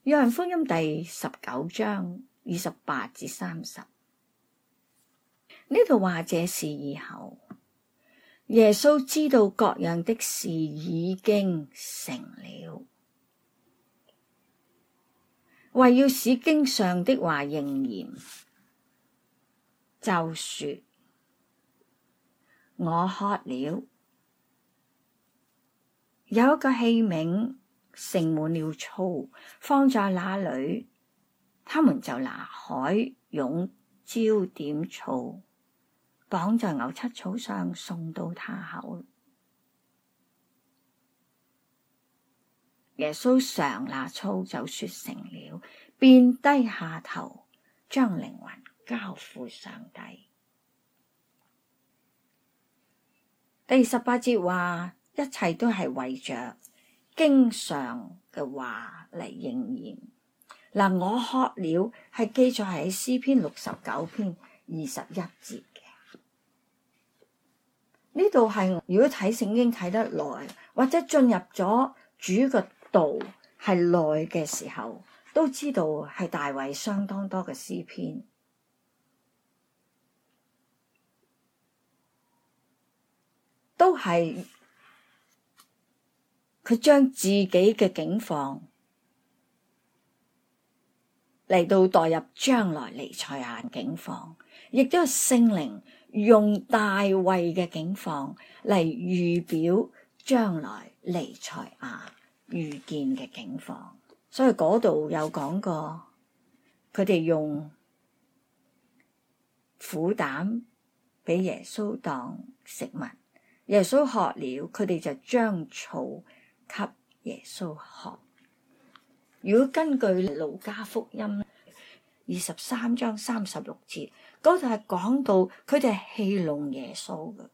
約翰福音第19章28至30，呢度話這事以後，耶穌知道各樣的事已經成了，為要使經上的話應驗，就說：我渴了。有一個器皿盛滿了醋，放在那裏，他們就拿海湧焦點醋，綁在牛膝草上，送到他口。耶穌嘗那醋，就說成了，便低下頭，將靈魂交付上帝。第18節話，一切都係為着經上嘅話嚟應驗。嗱，我渴了係記載喺詩篇69篇21節嘅。呢度係如果睇聖經睇得耐，或者進入咗主嘅道係耐嘅時候，都知道係大衛相當多嘅詩篇。都係佢將自己嘅境況嚟到代入將來彌賽亞境況，亦都係聖靈用大衛嘅境況嚟預表將來彌賽亞遇見嘅境況。所以嗰度有講過，佢哋用苦膽俾耶穌當食物。耶穌渴了，佢哋就將醋給耶穌喝。如果根據路加福音23章36節，嗰度係講到佢哋係戲弄耶穌嘅。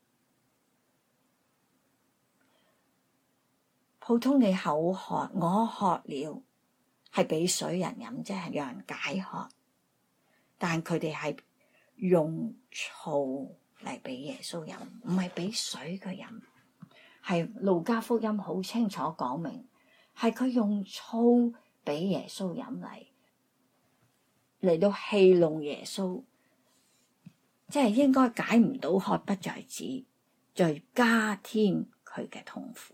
普通嘅口渴，我渴了，係俾水人飲啫，係讓人解渴。但佢哋係用醋嚟俾耶穌飲，唔係俾水佢飲。係路加福音好清楚講明，係佢用醋俾耶穌飲嚟到戲弄耶穌，即係應該解唔到渴不在止，再加添佢嘅痛苦。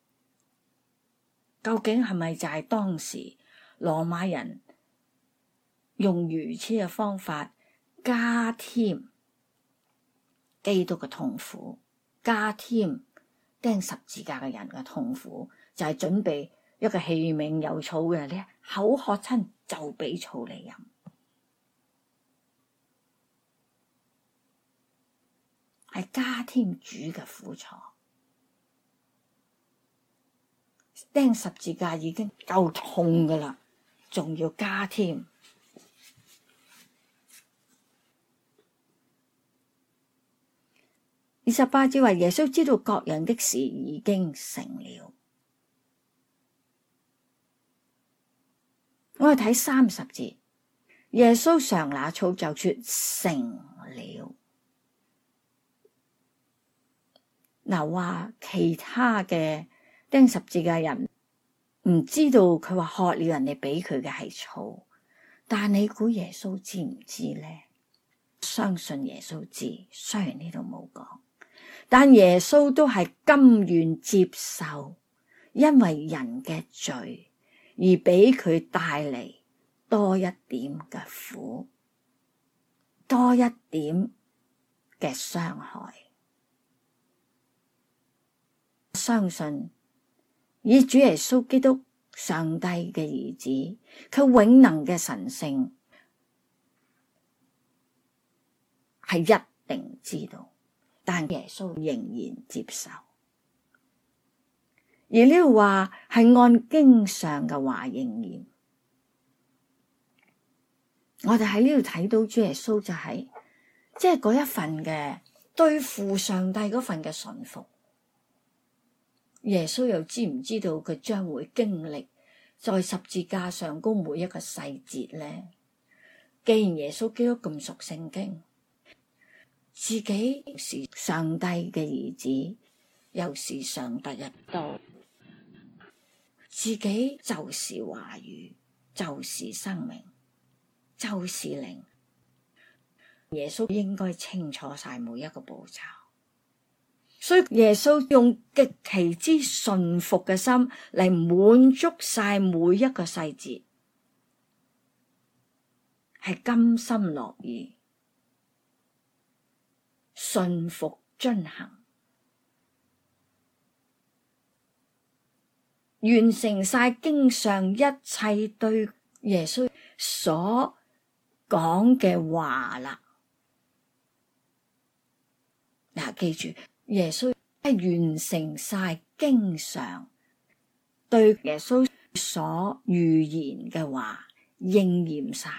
究竟係咪就係當時羅馬人用愚痴嘅方法加添基督嘅痛苦，加添釘十字架嘅人嘅痛苦，就係準備一個器皿有醋嘅，你口渴親就俾醋你飲，係加添主嘅苦楚。釘十字架已經夠痛噶啦，仲要加添。28節話，耶穌知道各樣的事已經成了。我哋睇30節，耶穌嘗那醋，就說成了。嗱，話其他嘅釘十字架人唔知道佢話喝了，人哋俾佢嘅係醋，但你估耶穌知唔知呢？相信耶穌知，雖然呢度冇講，但耶穌都係甘願接受，因為人嘅罪而俾佢帶嚟多一點嘅苦，多一點嘅傷害。相信以主耶穌基督上帝嘅兒子，佢永能嘅神性係一定知道，但耶穌仍然接受。而呢度話係按經上嘅話應驗，我哋喺呢度睇到主耶穌就係即係嗰一份嘅對付上帝嗰份嘅順服。耶穌又知唔知道佢將會經歷在十字架上高每一個細節呢？既然耶穌基督咁熟聖經，自己是上帝嘅兒子，又是上帝嘅道， 自己就是話語，就是生命，就是靈。耶穌應該清楚晒每一個步驟，所以耶穌用極其之順服嘅心嚟滿足晒每一個細節，係甘心樂意，順服遵行，完成晒經上一切對耶穌所講嘅話啦。嗱，記住，耶穌係完成晒經上對耶穌所預言嘅話，應驗晒。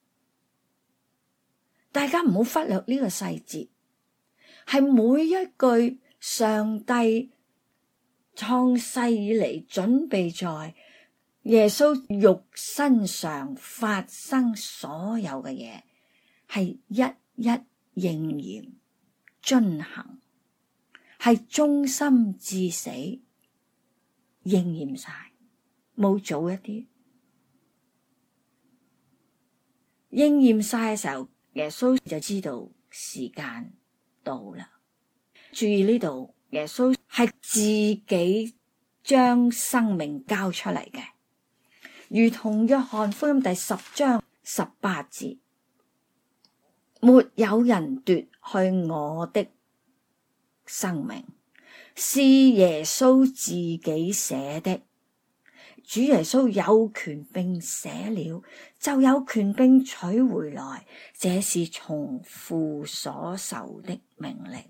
大家唔好忽略呢個細節，係每一句上帝創世以嚟準備在耶穌肉身上發生所有嘅嘢，係一一應驗遵行，係忠心至死，應驗晒，冇早一啲。應驗晒嘅時候，耶穌就知道時間到啦。注意呢度，耶穌係自己將生命交出嚟嘅，如同約翰福音第10章18節，沒有人奪去我的生命，是耶穌自己捨的。主耶穌有權並捨了，就有權並取回來，這是從父所受的命令。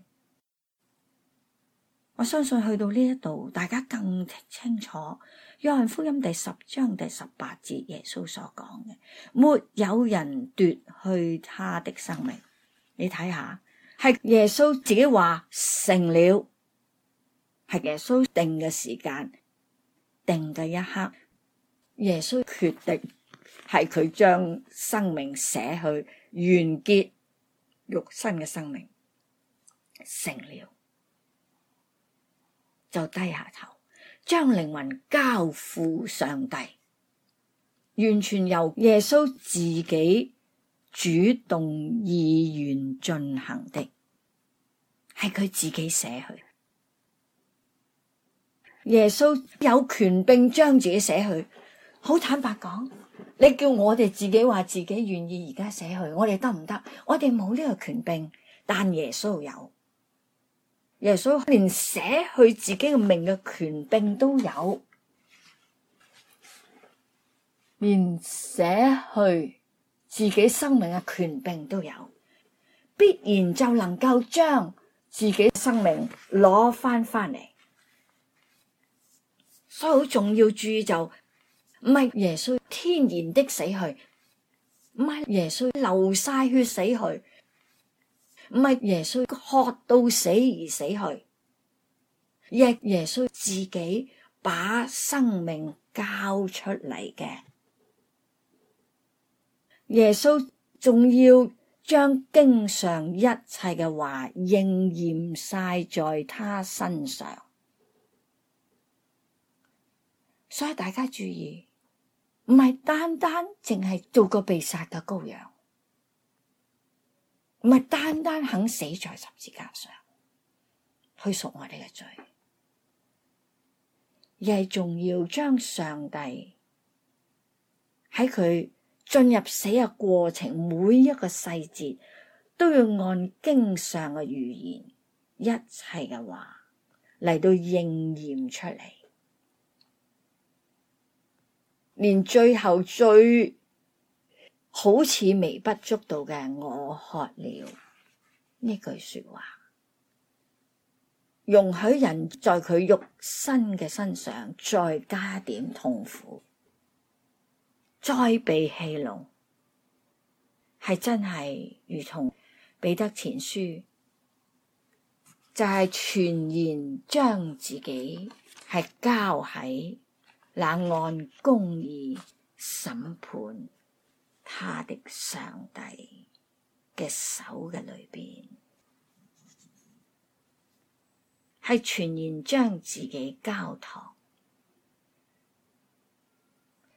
我相信去到呢一度，大家更清楚約翰福音第10章第18節耶穌所講嘅，沒有人奪去他的生命。你睇下，係耶穌自己話成了，係耶穌定嘅時間，定嘅一刻，耶穌決定係佢將生命捨去，完結肉身嘅生命，成了，就低下頭，將靈魂交付上帝，完全由耶穌自己主動意願進行的，係佢自己捨去。耶穌有權並將自己捨去。好坦白講，你叫我哋自己話自己願意而家捨去，我哋得唔得？我哋冇呢個權並，但耶穌有。耶穌連捨去自己嘅命嘅權並都有，連捨去自己生命嘅權並都有，必然就能夠將自己生命攞翻嚟。所以好重要注意，就唔係耶穌天然的死去，唔係耶穌流晒血死去，唔係耶穌渴到死而死去，亦耶穌自己把生命交出嚟嘅。耶穌仲要將經上一切嘅話應驗晒在他身上。所以大家注意，唔係單單淨係做個被殺嘅羔羊，唔係單單肯死在十字架上去贖我哋嘅罪，而係仲要將上帝喺佢進入死嘅過程，每一個細節都要按經上嘅預言，一切嘅話嚟到應驗出嚟。連最後最好似微不足道嘅我渴了呢句說話，容許人在佢肉身嘅身上再加點痛苦，再被戲弄，係真係如同彼得前書，就係全然將自己係交喺那按公義審判他的上帝嘅手嘅裏邊，係全然將自己交託，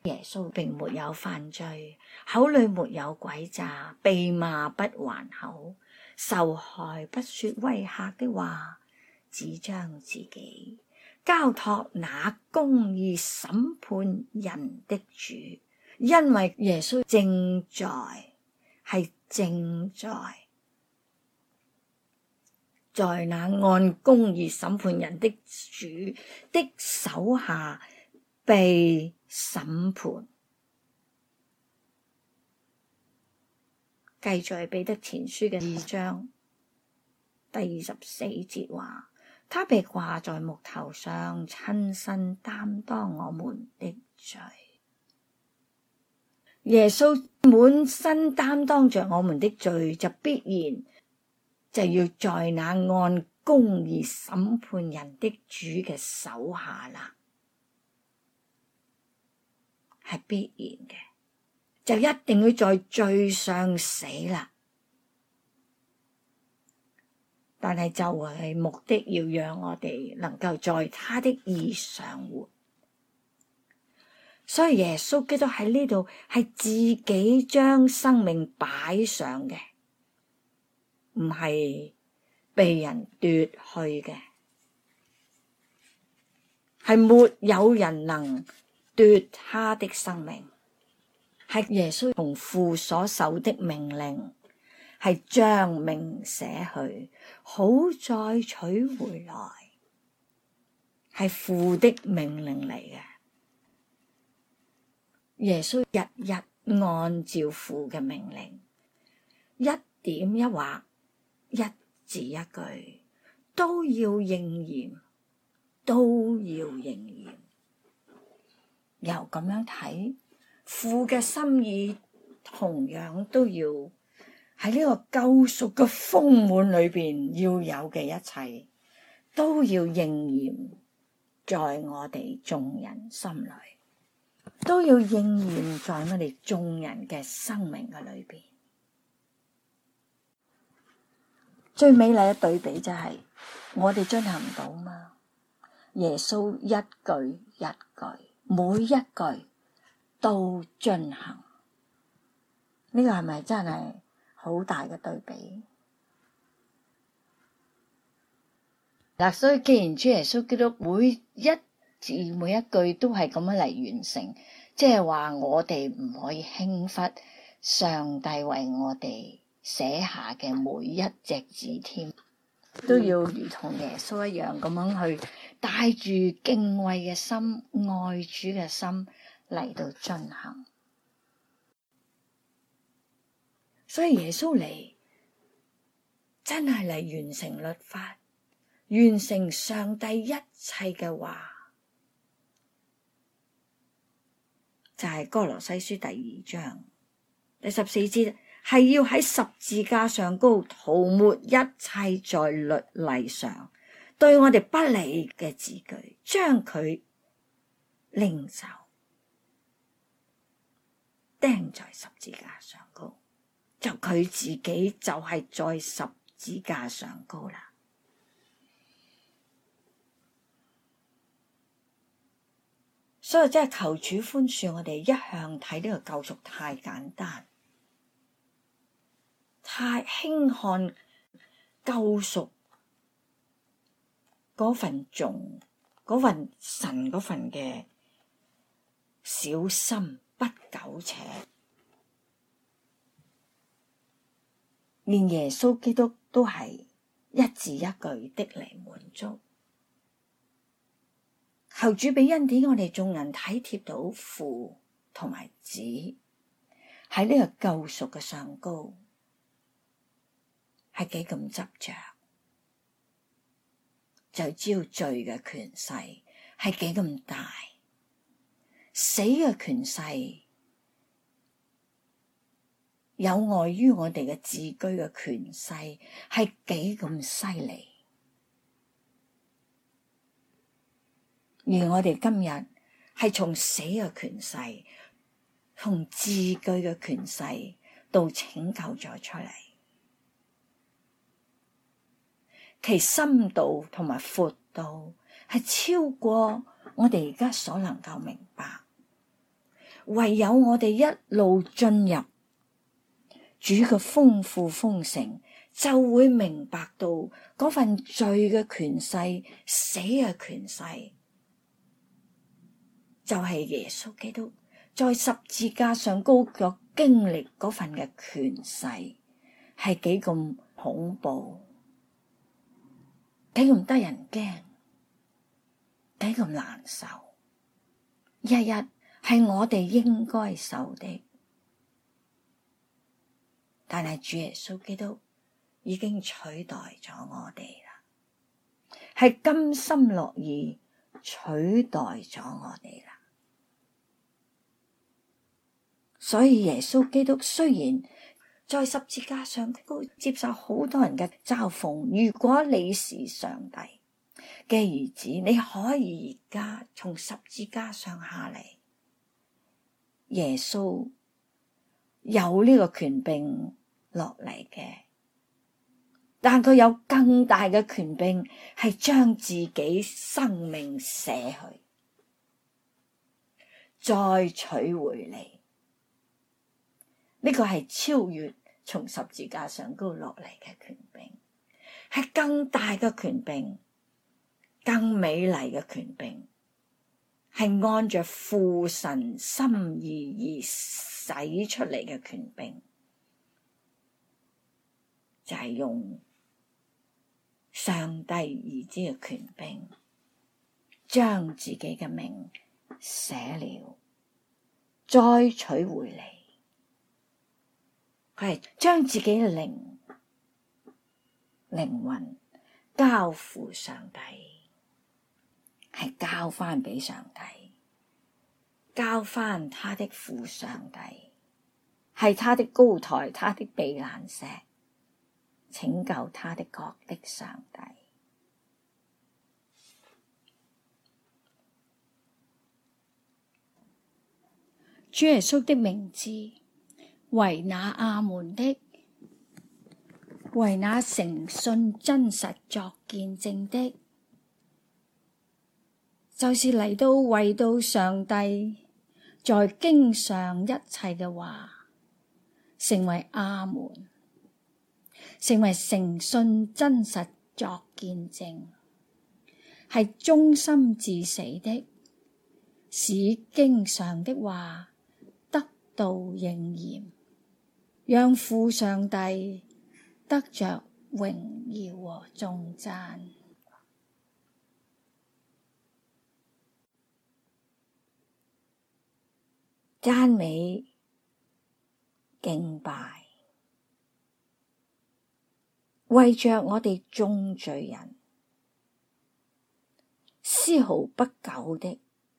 耶穌並沒有犯罪，口裏沒有詭詐，被罵不還口，受害不說威嚇的話，只將自己交託那公義審判人的主，因為耶穌正在那按公義審判人的主的手下被審判。繼續彼得前書嘅2章第24節話，他被掛在木頭上，親身擔當我們的罪。耶穌滿身擔當着我們的罪，就必然就要在那按公義審判人的主嘅手下啦，係必然嘅，就一定要在罪上死啦。但係就係目的要讓我哋能夠在他的義上活。所以耶穌基督喺呢度係自己將生命擺上嘅，唔係被人奪去嘅，係沒有人能奪他的生命，係耶穌從父所受的命令，係將命捨去，好再取回來，係父的命令嚟嘅。耶穌日日按照父嘅命令，一點一畫，一字一句都要應驗，都要應驗。又咁樣睇，父嘅心意同樣都要喺呢個救贖嘅豐滿裏邊要有嘅一切，都要應驗在我哋眾人心裏，都要應驗在我哋眾人嘅生命嘅裏邊。最美麗嘅對比就係我哋進行唔到嘛，耶穌一句一句，每一句都進行，呢個係咪真係好大嘅對比？嗱，所以既然主耶穌基督每一字每一句都係咁樣嚟完成，即係話我哋唔可以輕忽上帝為我哋寫下嘅每一隻字添，都要如同耶穌一樣咁樣去帶住敬畏嘅心、愛主嘅心嚟到進行。所以耶穌嚟真係嚟完成律法，完成上帝一切嘅話，就係歌羅西書第2章第14節，係要喺十字架上高塗抹一切在律例上對我哋不利嘅字句，將佢拎走，釘在十字架上高。就佢自己就係在十字架上高啦。所以真係求主寬恕我哋，一向睇呢個救贖太簡單，太輕看救贖嗰份重，嗰份神嗰份嘅小心不苟且。連耶穌基督都係一字一句的嚟滿足。求主俾恩典我哋眾人體貼到父同埋子喺呢個救贖嘅上高係幾咁執着，就知道罪嘅權勢係幾咁大，死嘅權勢有礙於我哋嘅自居嘅權勢係幾咁犀利。而我哋今日係從死嘅權勢，從自居嘅權勢到拯救咗出嚟，其深度同埋闊度係超過我哋而家所能夠明白。 唯有我哋一路進入主嘅豐富豐盛，就會明白到嗰份罪嘅權勢、死嘅權勢，就係耶穌基督在十字架上高腳經歷嗰份嘅權勢，係幾咁恐怖，幾咁得人驚，幾咁難受，日日係我哋應該受的。但係主耶穌基督已經取代咗我哋啦，係甘心樂意取代咗我哋啦。所以耶穌基督雖然在十字架上都接受好多人嘅嘲諷，如果你是上帝嘅兒子，你可以而家從十字架上下嚟。耶穌有呢個權柄落嚟嘅，但佢有更大嘅權柄，係將自己生命捨去，再取回嚟。呢個係超越從十字架上高落嚟嘅權柄，係更大嘅權柄，更美麗嘅權柄，係按着父神心意而使出嚟嘅權柄。就係用上帝兒子嘅權柄，將自己嘅命捨了，再取回嚟。佢係將自己嘅靈魂交付上帝，係交翻俾上帝，交翻他的父上帝，係他的高台，他的避難石，拯救他的國的上帝。主耶穌的名字，為那阿門的，為那誠信真實作見證的，就是嚟到為到上帝在經上一切嘅話，成為阿門，成為誠信真實作見證，係忠心至死的，使經上的話得到應驗，讓父上帝得着榮耀和頌讚。讚美敬拜，為着我哋眾罪人，絲毫不苟的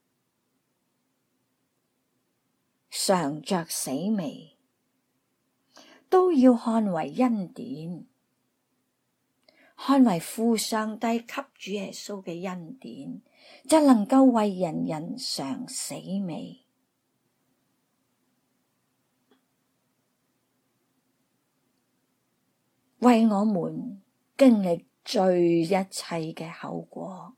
嘗着死味，都要看為恩典，看為父上帝給主耶穌嘅恩典，就能夠為人人嘗死味。為我們經歷罪一切嘅後果，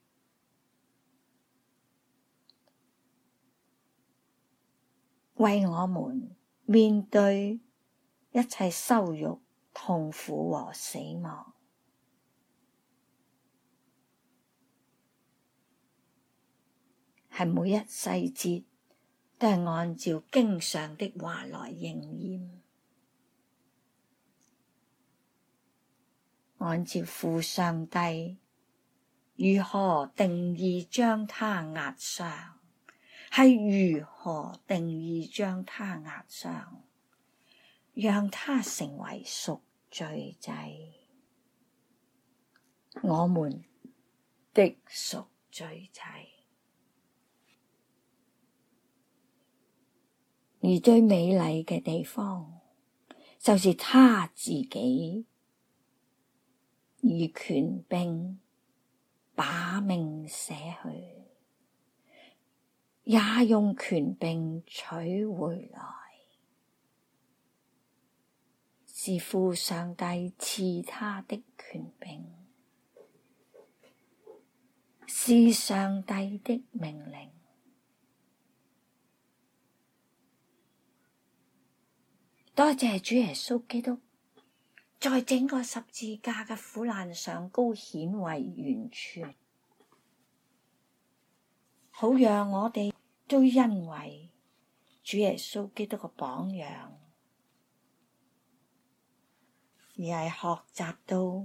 為我們面對一切羞辱、痛苦和死亡，係每一細節都係按照經上的話來應驗。按照父上帝如何定義將他壓傷，係如何定義將他壓傷，讓他成為贖罪祭，我們的贖罪祭。而最美麗嘅地方，就是他自己以權柄把命捨去，也用權柄取回來，是父上帝賜他的權柄，是上帝的命令。 多謝主耶穌基督，在整個十字架嘅苦難上高顯為完全，好讓我哋都因為主耶穌基督嘅榜樣，而係學習到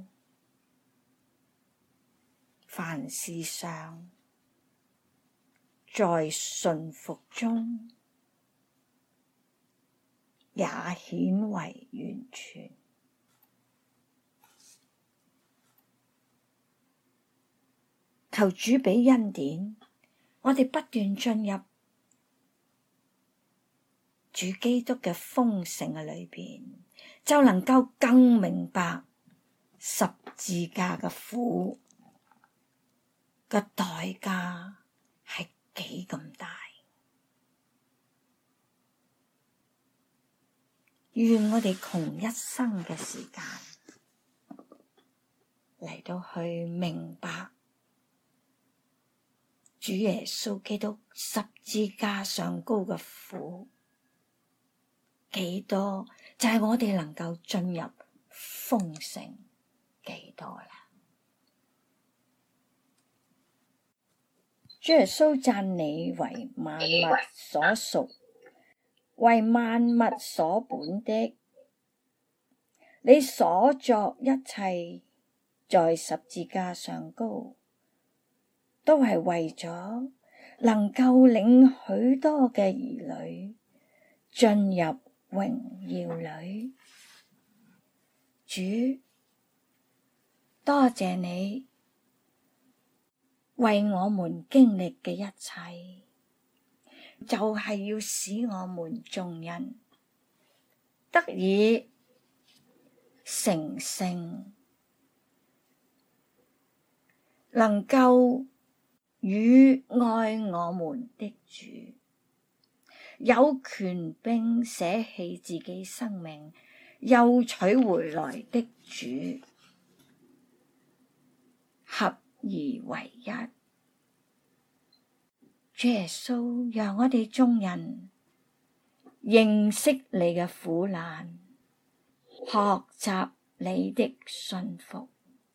凡事上在順服中也顯為完全。求主俾恩典，我哋不斷進入主基督嘅豐盛嘅裏邊，就能夠更明白十字架嘅苦嘅代價係幾咁大。願我哋窮一生嘅時間嚟到去明白主耶穌基督十字架上高嘅苦幾多，就係我哋能夠進入豐盛幾多啦。主耶穌讚你為萬物所屬，為萬物所本的，你所作一切在十字架上高，都係為咗能夠領許多嘅兒女進入榮耀裏。主，多謝你為我們經歷嘅一切，就係要使我們眾人得以成聖，能夠與愛我們的主有權並捨棄自己生命又取回來的主合而為一。主耶穌，讓我哋眾人認識你嘅苦難，學習你的信服，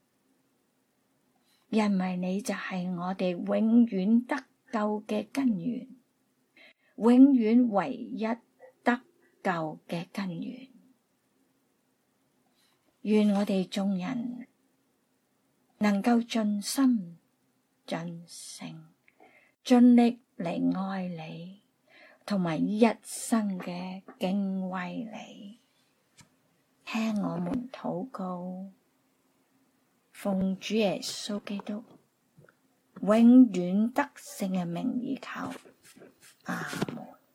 因為你就係我哋永遠得救嘅根源，永遠唯一得救嘅根源。願我哋眾人能夠盡心盡性盡力嚟愛你，同埋一生嘅敬畏你。聽我們禱告，奉主耶穌基督永遠得勝嘅名而求，阿門。